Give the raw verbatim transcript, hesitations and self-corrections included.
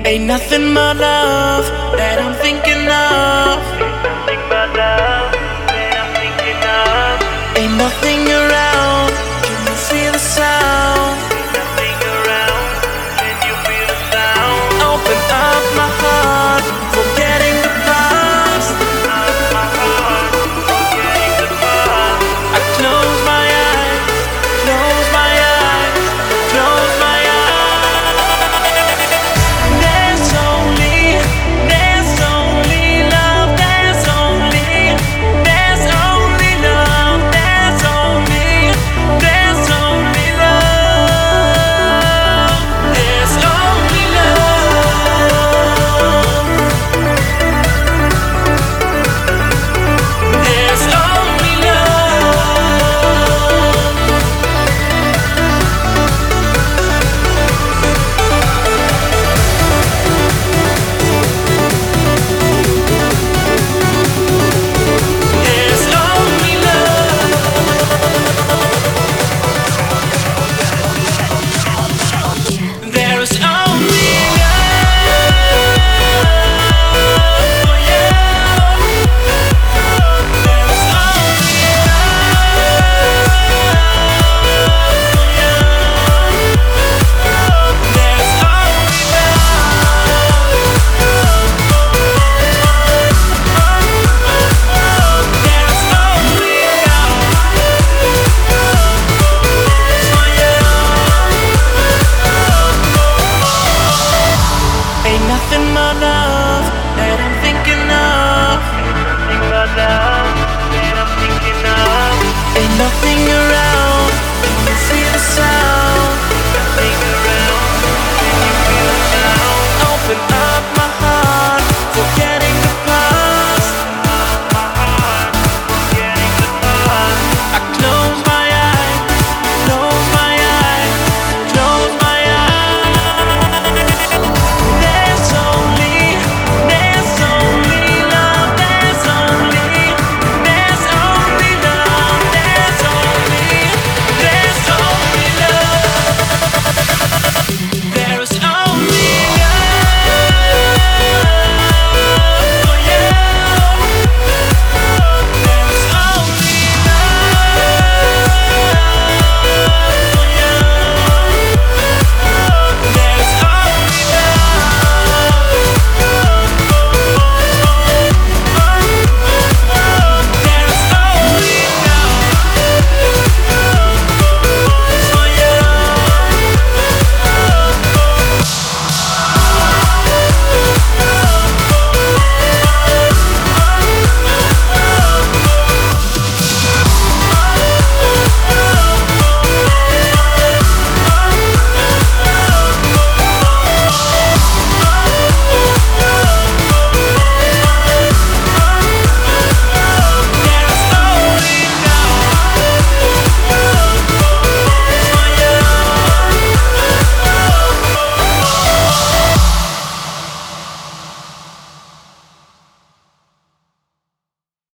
Ain't nothing but love that I'm thinking of. Nothing but love that I'm thinking of. Ain't nothing around. Can you feel the sound? Nothing around. Can you feel the sound? Open up my heart, forgetting the past. Of my heart, forgetting the past. I close my eyes, close my eyes, close my eyes. There's only, there's only love. There's only, there's only love. There's only, there's only love. There's only love. There's only There's only love. There is only love for you. There is only love for you. There's only There's only Ain't nothing but love that I'm thinking of. Nothing but love that I'm thinking of. Ain't nothing around.